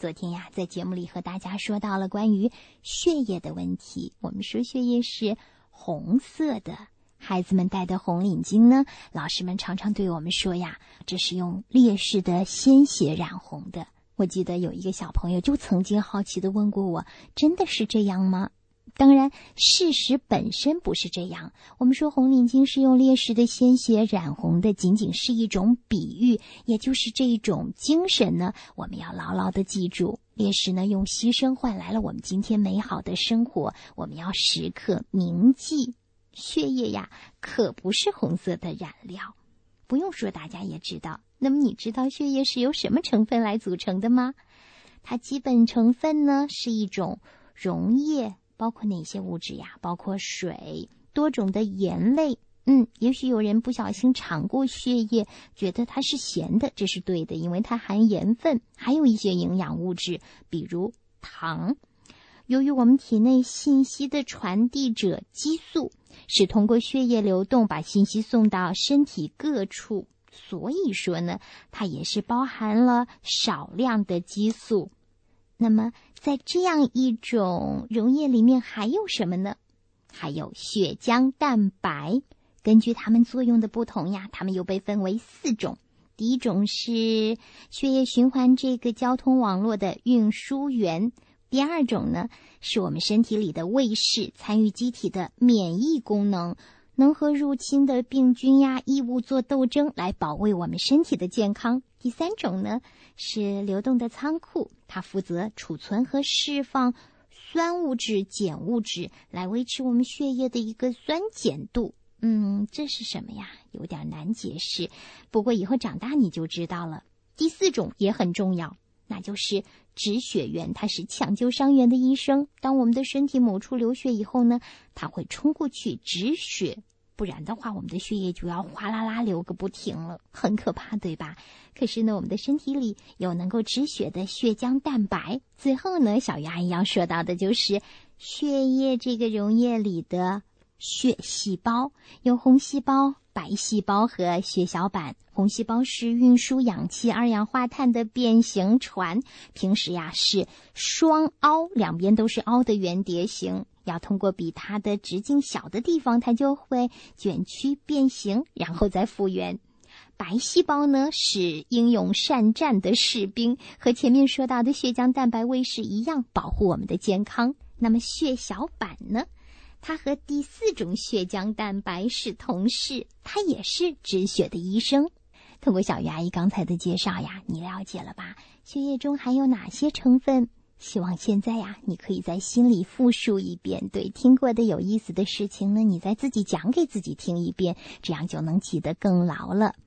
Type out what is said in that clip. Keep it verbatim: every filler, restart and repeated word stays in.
昨天呀，在节目里和大家说到了关于血液的问题。我们说血液是红色的，孩子们戴的红领巾呢，老师们常常对我们说呀，这是用烈士的鲜血染红的。我记得有一个小朋友就曾经好奇地问过我，真的是这样吗？当然，事实本身不是这样。我们说红领巾是用烈士的鲜血染红的，仅仅是一种比喻，也就是这一种精神呢，我们要牢牢地记住。烈士呢，用牺牲换来了我们今天美好的生活，我们要时刻铭记。血液呀，可不是红色的染料。不用说，大家也知道。那么你知道血液是由什么成分来组成的吗？它基本成分呢，是一种溶液，包括哪些物质呀？包括水，多种的盐类。嗯，也许有人不小心尝过血液，觉得它是咸的，这是对的，因为它含盐分。还有一些营养物质，比如糖。由于我们体内信息的传递者激素是通过血液流动把信息送到身体各处，所以说呢，它也是包含了少量的激素。那么在这样一种溶液里面还有什么呢？还有血浆蛋白。根据它们作用的不同呀，它们又被分为四种。第一种是血液循环这个交通网络的运输员。第二种呢，是我们身体里的卫士，参与机体的免疫功能，能和入侵的病菌呀、异物做斗争，来保卫我们身体的健康。第三种呢，是流动的仓库，它负责储存和释放酸物质、碱物质，来维持我们血液的一个酸碱度。嗯，这是什么呀？有点难解释，不过以后长大你就知道了。第四种也很重要，那就是止血员，他是抢救伤员的医生。当我们的身体某处流血以后呢，他会冲过去止血，不然的话我们的血液就要哗啦啦流个不停了，很可怕，对吧？可是呢，我们的身体里有能够止血的血浆蛋白。最后呢，小鱼阿姨要说到的就是血液这个溶液里的血细胞，有红细胞、白细胞和血小板。红细胞是运输氧气、二氧化碳的变形船，平时呀是双凹，两边都是凹的圆碟形，要通过比它的直径小的地方，它就会卷曲变形，然后再复原。白细胞呢是英勇善战的士兵，和前面说到的血浆蛋白卫士一样，保护我们的健康。那么血小板呢，它和第四种血浆蛋白是同事，它也是止血的医生。通过小鱼阿姨刚才的介绍呀，你了解了吧？血液中含有哪些成分？希望现在呀，你可以在心里复述一遍。对听过的有意思的事情呢，你再自己讲给自己听一遍，这样就能记得更牢了。